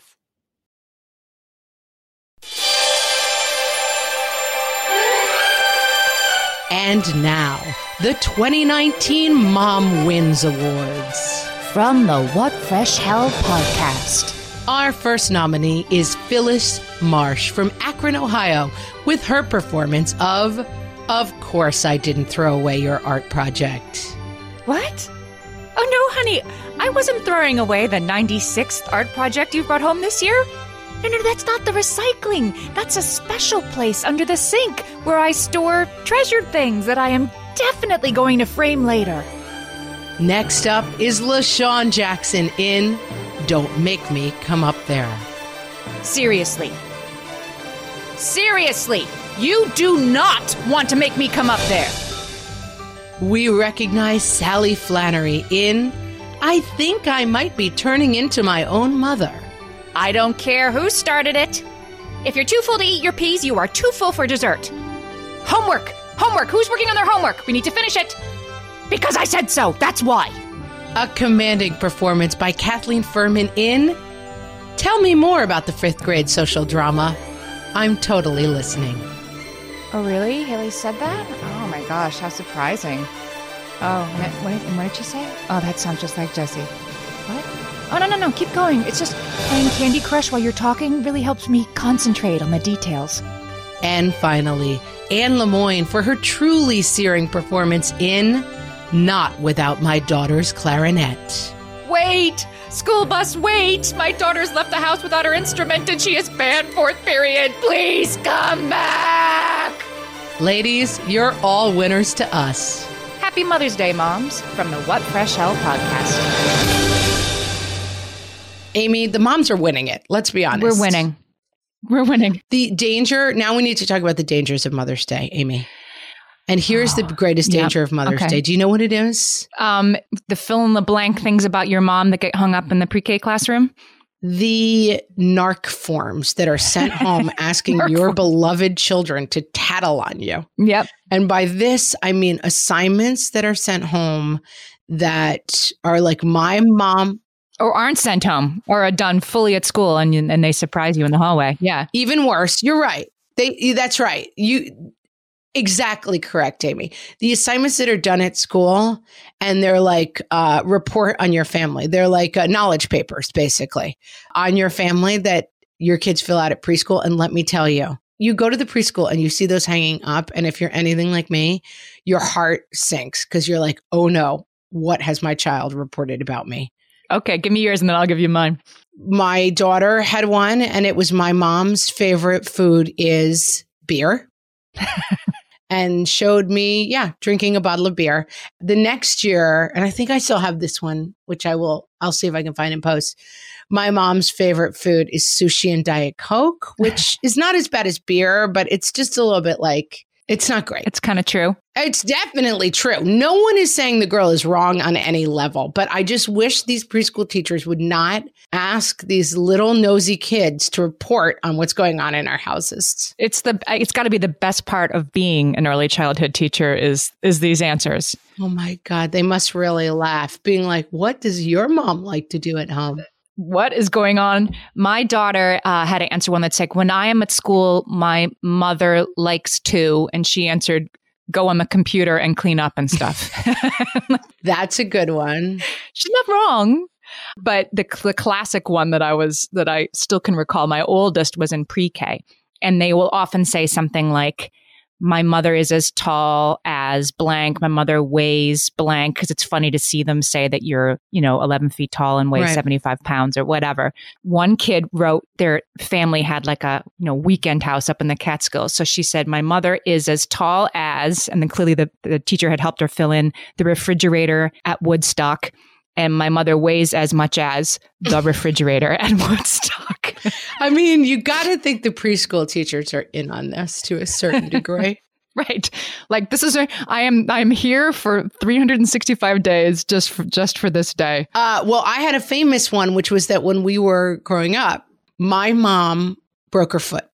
And now, the twenty nineteen Mom Wins Awards. From the What Fresh Hell podcast. Our first nominee is Phyllis Marsh from Akron, Ohio, with her performance of Of Course I Didn't Throw Away Your Art Project. What? Oh, no, honey. I wasn't throwing away the ninety-sixth art project you brought home this year. No, no, that's not the recycling. That's a special place under the sink where I store treasured things that I am definitely going to frame later. Next up is LaShawn Jackson in Don't Make Me Come Up There. Seriously. Seriously, you do not want to make me come up there. We recognize Sally Flannery in I Think I Might Be Turning Into My Own Mother. I don't care who started it. If you're too full to eat your peas, you are too full for dessert. Homework! Homework! Who's working on their homework? We need to finish it. Because I said so, that's why. A commanding performance by Kathleen Furman in Tell Me More About the Fifth Grade Social Drama. I'm totally listening. Oh, really? Haley said that? Oh my gosh, how surprising. Oh, what, what, what did she say? Oh, that sounds just like Jessie. What? Oh, no, no, no, keep going. It's just playing Candy Crush while you're talking really helps me concentrate on the details. And finally, Anne Lemoyne for her truly searing performance in Not Without My Daughter's Clarinet. Wait! School bus, wait! My daughter's left the house without her instrument and she is banned fourth period. Please come back! Ladies, you're all winners to us. Happy Mother's Day, moms, from the What Fresh Hell podcast. Amy, the moms are winning it. Let's be honest. We're winning. We're winning. The danger, now we need to talk about the dangers of Mother's Day, Amy. And here's the greatest danger Yep. of Mother's Okay. Day. Do you know what it is? Um, the fill in the blank things about your mom that get hung up in the pre-K classroom. The narc forms that are sent home asking Narc your forms. beloved children to tattle on you. Yep. And by this, I mean assignments that are sent home that are like my mom. Or aren't sent home or are done fully at school and you- and they surprise you in the hallway. Yeah. Even worse, you're right. They that's right. You exactly correct, Amy. The assignments that are done at school and they're like uh, report on your family. They're like uh, knowledge papers, basically, on your family that your kids fill out at preschool. And let me tell you, you go to the preschool and you see those hanging up. And if you're anything like me, your heart sinks because you're like, oh no, what has my child reported about me? Okay. Give me yours and then I'll give you mine. My daughter had one and it was my mom's favorite food is beer. And showed me, yeah, drinking a bottle of beer. The next year, and I think I still have this one, which I will, I'll see if I can find in post. My mom's favorite food is sushi and Diet Coke, which is not as bad as beer, but it's just a little bit like, it's not great. It's kind of true. It's definitely true. No one is saying the girl is wrong on any level, but I just wish these preschool teachers would not ask these little nosy kids to report on what's going on in our houses. It's the it's got to be the best part of being an early childhood teacher is is these answers. Oh my God, they must really laugh, being like, what does your mom like to do at home? What is going on? My daughter uh, had to answer one that's like, when I am at school, my mother likes to, and she answered, go on the computer and clean up and stuff. That's a good one. She's not wrong. But the, the classic one that I was, that I still can recall, my oldest was in pre-K. And they will often say something like, my mother is as tall as blank. My mother weighs blank, because it's funny to see them say that you're, you know, eleven feet tall and weigh Right. seventy-five pounds or whatever. One kid wrote their family had like a, you know, weekend house up in the Catskills. So she said, my mother is as tall as, and then clearly the, the teacher had helped her fill in the refrigerator at Woodstock. And my mother weighs as much as the refrigerator at Woodstock. I mean, you got to think the preschool teachers are in on this to a certain degree. Right. Like this is a, I am I'm here for three hundred sixty-five days just for just for this day. Uh, well, I had a famous one, which was that when we were growing up, my mom broke her foot.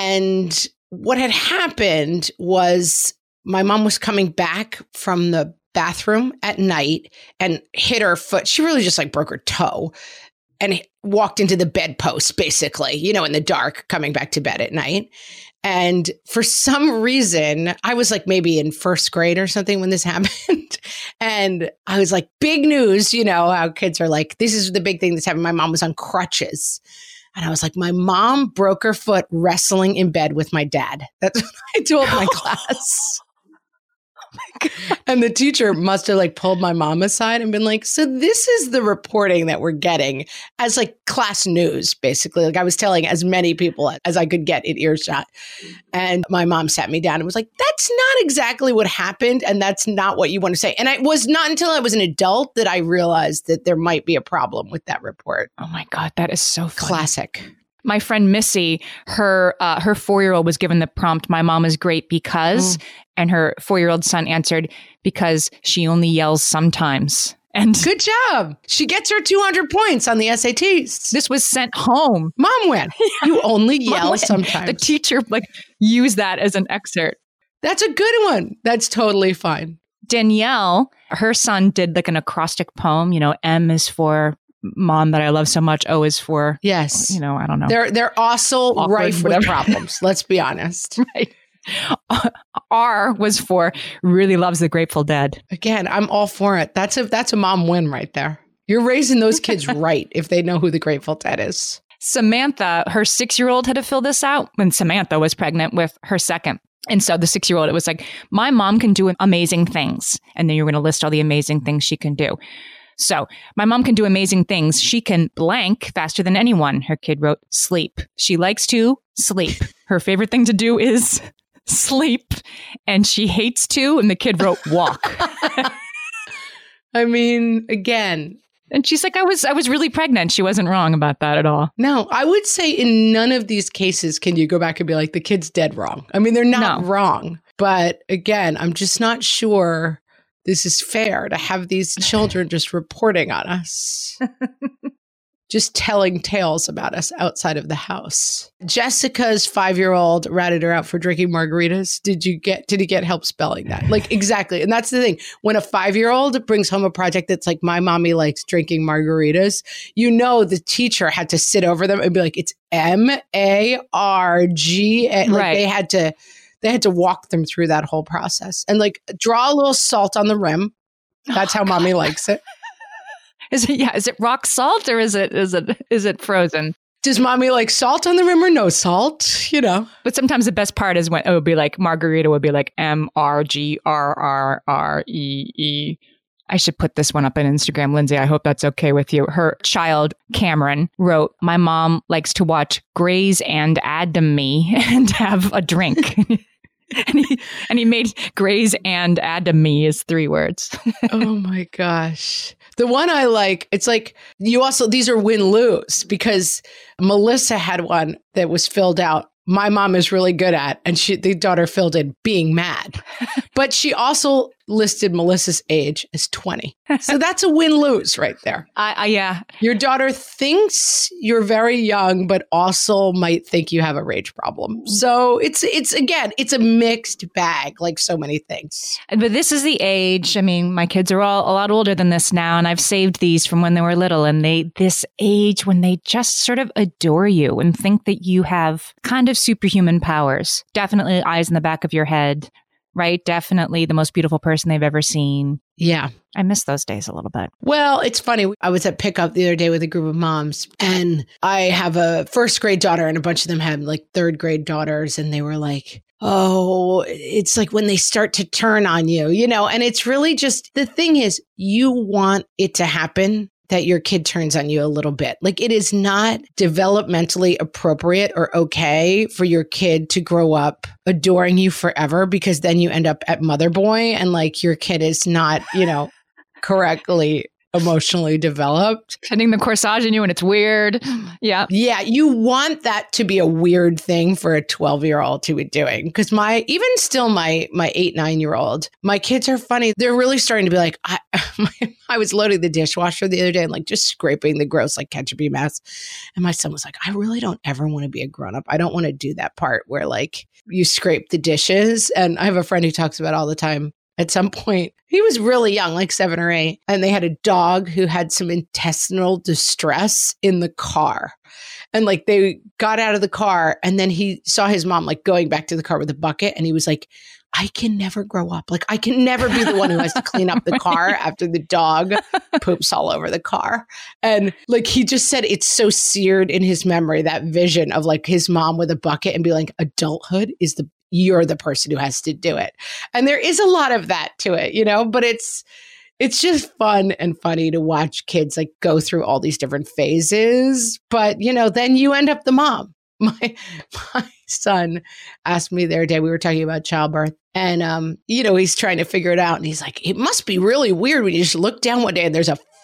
And what had happened was my mom was coming back from the bathroom at night and hit her foot. She really just like broke her toe and walked into the bedpost, basically, you know, in the dark, coming back to bed at night. And for some reason, I was like maybe in first grade or something when this happened. And I was like, big news, you know, how kids are like, this is the big thing that's happened. My mom was on crutches. And I was like, my mom broke her foot wrestling in bed with my dad. That's what I told my class. And the teacher must have like pulled my mom aside and been like, so this is the reporting that we're getting as like class news, basically. Like I was telling as many people as I could get in earshot. And my mom sat me down and was like, that's not exactly what happened. And that's not what you want to say. And it was not until I was an adult that I realized that there might be a problem with that report. Oh my God, that is so funny. Classic. My friend Missy, her uh, her four-year-old was given the prompt, my mom is great because, mm. and her four-year-old son answered, because she only yells sometimes. And good job. She gets her two hundred points on the S A Ts. This was sent home. Mom went. Yeah. You only yell sometimes. The teacher like used that as an excerpt. That's a good one. That's totally fine. Danielle Her son did like an acrostic poem. You know, M is for mom that I love so much. O is for, yes, you know, I don't know. They're they're also Awkward, rife whatever. with problems. Let's be honest. Right. R was for really loves the Grateful Dead. Again, I'm all for it. That's a that's a mom win right there. You're raising those kids right if they know who the Grateful Dead is. Samantha, her six-year-old had to fill this out when Samantha was pregnant with her second. And so the six-year-old, it was like, my mom can do amazing things. And then you're going to list all the amazing things she can do. So my mom can do amazing things. She can blank faster than anyone. Her kid wrote sleep. She likes to sleep. Her favorite thing to do is sleep. And she hates to. And the kid wrote walk. I mean, again. And she's like, I was I was really pregnant. She wasn't wrong about that at all. No, I would say in none of these cases can you go back and be like, the kid's dead wrong. I mean, they're not No. wrong. But again, I'm just not sure this is fair to have these children just reporting on us. Just telling tales about us outside of the house. Jessica's five-year-old ratted her out for drinking margaritas. Did you get, did he get help spelling that? Like, exactly. And that's the thing. When a five-year-old brings home a project that's like, my mommy likes drinking margaritas, you know, the teacher had to sit over them and be like, it's M A R G A. Like Right. they had to, they had to walk them through that whole process and like draw a little salt on the rim. That's how mommy likes it. Is it yeah, is it rock salt or is it is it is it frozen? Does mommy like salt on the rim or no salt? You know. But sometimes the best part is when it would be like margarita would be like M R G R R R E E. I should put this one up on Instagram, Lindsay. I hope that's okay with you. Her child, Cameron, wrote, my mom likes to watch Grey's and Anatomy and have a drink. and, he, and he made Grey's and Anatomy is three words. Oh my gosh. The one I like, it's like you also, these are win-lose because Melissa had one that was filled out. My mom is really good at, and she, the daughter filled in being mad. But she also listed Melissa's age as twenty. So that's a win-lose right there. I, I, yeah. Your daughter thinks you're very young, but also might think you have a rage problem. So it's, it's again, it's a mixed bag, like so many things. But this is the age. I mean, my kids are all a lot older than this now, and I've saved these from when they were little. And they, this age when they just sort of adore you and think that you have kind of superhuman powers. Definitely eyes in the back of your head, right? Definitely the most beautiful person they've ever seen. Yeah. I miss those days a little bit. Well, it's funny. I was at pickup the other day with a group of moms, and I have a first grade daughter, and a bunch of them had like third grade daughters, and they were like, oh, it's like when they start to turn on you, you know, and it's really just, the thing is, you want it to happen that your kid turns on you a little bit. Like it is not developmentally appropriate or okay for your kid to grow up adoring you forever, because then you end up at Mother Boy and like your kid is not, you know, correctly emotionally developed. Putting the corsage in you and it's weird. Yeah. Yeah. You want that to be a weird thing for a twelve year old to be doing. Cause my, even still my, my eight, nine year old, my kids are funny. They're really starting to be like, I, I was loading the dishwasher the other day and like just scraping the gross, like ketchupy mess. And my son was like, I really don't ever want to be a grown up. I don't want to do that part where like you scrape the dishes. And I have a friend who talks about all the time. At some point, he was really young, like seven or eight, and they had a dog who had some intestinal distress in the car. And like they got out of the car, and then he saw his mom like going back to the car with a bucket, and he was like, I can never grow up. Like I can never be the one who has to clean up the car after the dog poops all over the car. And like he just said, it's so seared in his memory, that vision of like his mom with a bucket and be like, adulthood is the you're the person who has to do it. And there is a lot of that to it, you know, but it's, it's just fun and funny to watch kids like go through all these different phases. But, you know, then you end up the mom. My, my son asked me the other day, we were talking about childbirth, and, um, you know, he's trying to figure it out. And he's like, it must be really weird when you just look down one day and there's a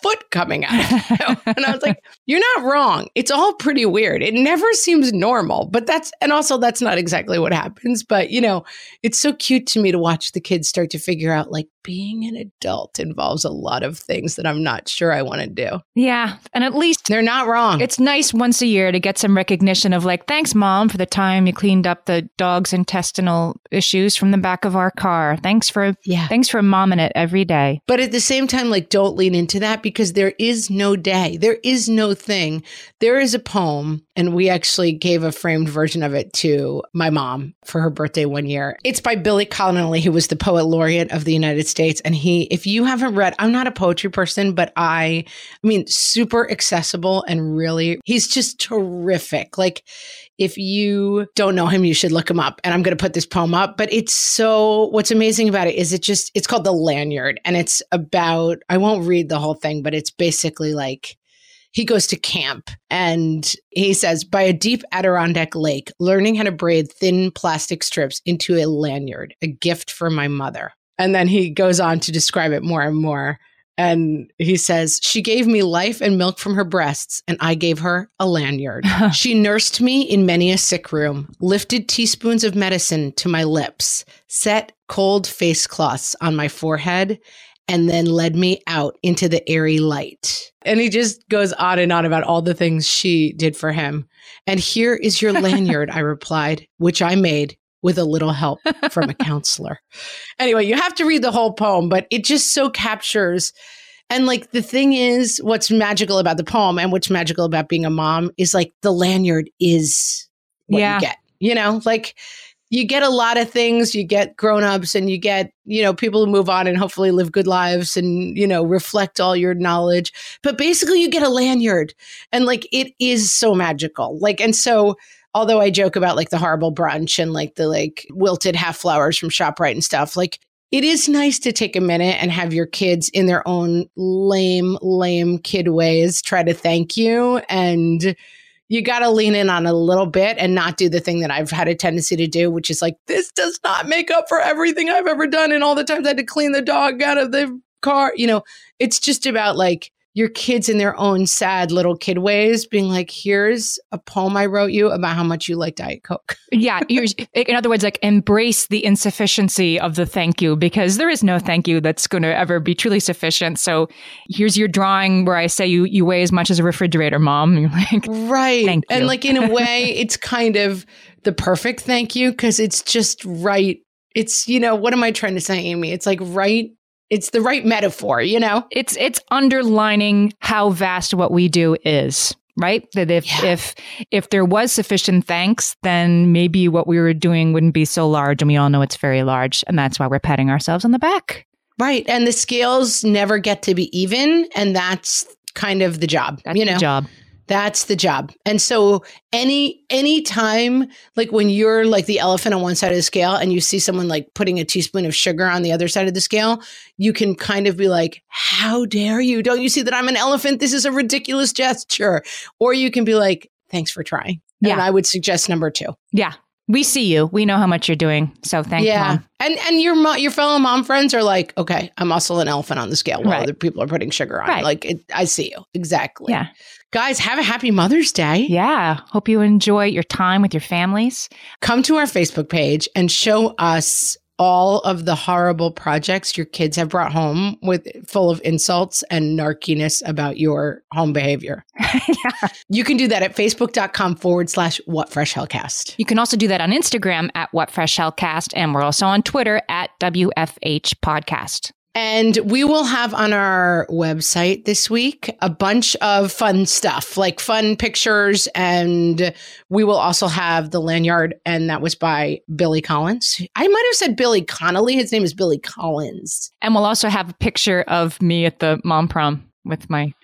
foot coming out of you. And I was like, you're not wrong. It's all pretty weird. It never seems normal, but that's, and also that's not exactly what happens. But, you know, it's so cute to me to watch the kids start to figure out like being an adult involves a lot of things that I'm not sure I want to do. Yeah. And at least they're not wrong. It's nice once a year to get some recognition of like, thanks, Mom, for the time you cleaned up the dog's intestinal issues from the back of our car. Thanks for, yeah. thanks for momming it every day. But at the same time, like, don't lean into that because there is no day. There is no thing. There is a poem, and we actually gave a framed version of it to my mom for her birthday one year. It's by Billy Connolly, who was the poet laureate of the United States. And he, if you haven't read, I'm not a poetry person, but I, I mean, super accessible and really, he's just terrific. Like, if you don't know him, you should look him up. And I'm going to put this poem up. But it's so, what's amazing about it is it just, it's called The Lanyard. And it's about, I won't read the whole thing, but it's basically like, he goes to camp and he says, by a deep Adirondack lake, learning how to braid thin plastic strips into a lanyard, a gift from my mother. And then he goes on to describe it more and more. And he says, she gave me life and milk from her breasts, and I gave her a lanyard. She nursed me in many a sick room, lifted teaspoons of medicine to my lips, set cold face cloths on my forehead, and then led me out into the airy light. And he just goes on and on about all the things she did for him. And here is your lanyard, I replied, which I made with a little help from a counselor. Anyway, you have to read the whole poem, but it just so captures. And like the thing is, what's magical about the poem and what's magical about being a mom is like the lanyard is what yeah. you get. You know, like you get a lot of things, you get grownups and you get, you know, people who move on and hopefully live good lives and, you know, reflect all your knowledge. But basically you get a lanyard and like it is so magical. Like, and so although I joke about like the horrible brunch and like the like wilted half flowers from ShopRite and stuff, like it is nice to take a minute and have your kids in their own lame, lame kid ways try to thank you. And you got to lean in on a little bit and not do the thing that I've had a tendency to do, which is like, this does not make up for everything I've ever done. And all the times I had to clean the dog out of the car. You know, it's just about like, your kids in their own sad little kid ways being like, here's a poem I wrote you about how much you like Diet Coke. Yeah. You're, in other words, like embrace the insufficiency of the thank you because there is no thank you that's going to ever be truly sufficient. So here's your drawing where I say you you weigh as much as a refrigerator, Mom. You're like, right. Thank you. And like in a way, it's kind of the perfect thank you because it's just right. It's, you know, what am I trying to say, Amy? It's like right. It's the right metaphor, you know? It's it's underlining how vast what we do is, right? That if yeah. if if there was sufficient thanks, then maybe what we were doing wouldn't be so large. And we all know it's very large. And that's why we're patting ourselves on the back. Right. And the scales never get to be even. And that's kind of the job, that's you know? The job. That's the job. And so any any time, like when you're like the elephant on one side of the scale and you see someone like putting a teaspoon of sugar on the other side of the scale, you can kind of be like, how dare you? Don't you see that I'm an elephant? This is a ridiculous gesture. Or you can be like, thanks for trying. Yeah. And I would suggest number two. Yeah. We see you. We know how much you're doing. So thank you, yeah. Mom. And and your mo- your fellow mom friends are like, okay, I'm also an elephant on the scale while Right. other people are putting sugar on. Right. Like, it, I see you. Exactly. Yeah. Guys, have a happy Mother's Day. Yeah. Hope you enjoy your time with your families. Come to our Facebook page and show us all of the horrible projects your kids have brought home with full of insults and narkiness about your home behavior. Yeah. You can do that at facebook.com forward slash whatfreshhellcast. You can also do that on Instagram at whatfreshhellcast. And we're also on Twitter at W F H Podcast. And we will have on our website this week a bunch of fun stuff, like fun pictures. And we will also have the lanyard. And that was by Billy Collins. I might have said Billy Connolly. His name is Billy Collins. And we'll also have a picture of me at the mom prom with my...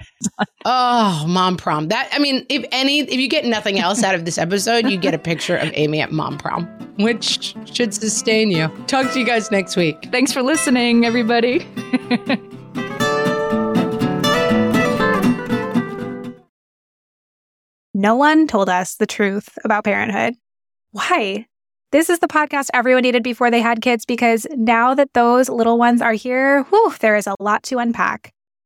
Oh, mom prom. That, I mean, if any, if you get nothing else out of this episode, you get a picture of Amy at mom prom, which should sustain you. Talk to you guys next week. Thanks for listening, everybody. No one told us the truth about parenthood. Why? This is the podcast everyone needed before they had kids because now that those little ones are here, whew, there is a lot to unpack.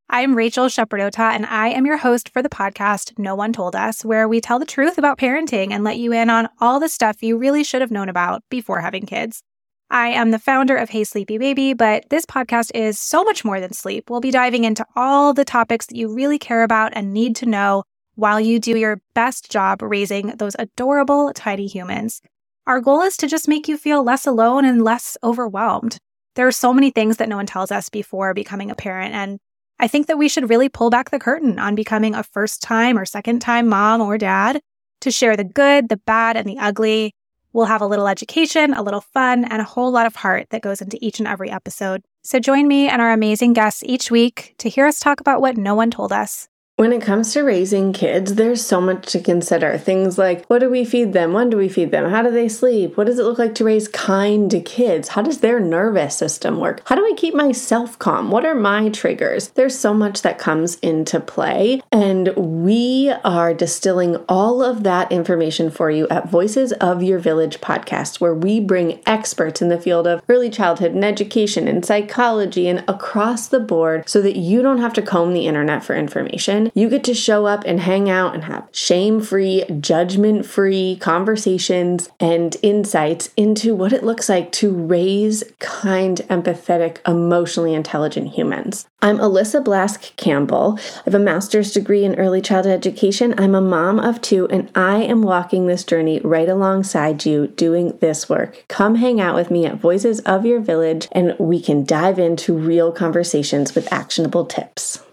I'm Rachel Shepardota, and I am your host for the podcast No One Told Us, where we tell the truth about parenting and let you in on all the stuff you really should have known about before having kids. I am the founder of Hey Sleepy Baby, but this podcast is so much more than sleep. We'll be diving into all the topics that you really care about and need to know while you do your best job raising those adorable tiny humans. Our goal is to just make you feel less alone and less overwhelmed. There are so many things that no one tells us before becoming a parent, and I think that we should really pull back the curtain on becoming a first-time or second-time mom or dad to share the good, the bad, and the ugly. We'll have a little education, a little fun, and a whole lot of heart that goes into each and every episode. So join me and our amazing guests each week to hear us talk about what no one told us. When it comes to raising kids, there's so much to consider. Things like, what do we feed them? When do we feed them? How do they sleep? What does it look like to raise kind kids? How does their nervous system work? How do I keep myself calm? What are my triggers? There's so much that comes into play, and we are distilling all of that information for you at Voices of Your Village podcast, where we bring experts in the field of early childhood and education and psychology and across the board so that you don't have to comb the internet for information. You get to show up and hang out and have shame-free, judgment-free conversations and insights into what it looks like to raise kind, empathetic, emotionally intelligent humans. I'm Alyssa Blask Campbell. I have a master's degree in early childhood education. I'm a mom of two, and I am walking this journey right alongside you doing this work. Come hang out with me at Voices of Your Village, and we can dive into real conversations with actionable tips.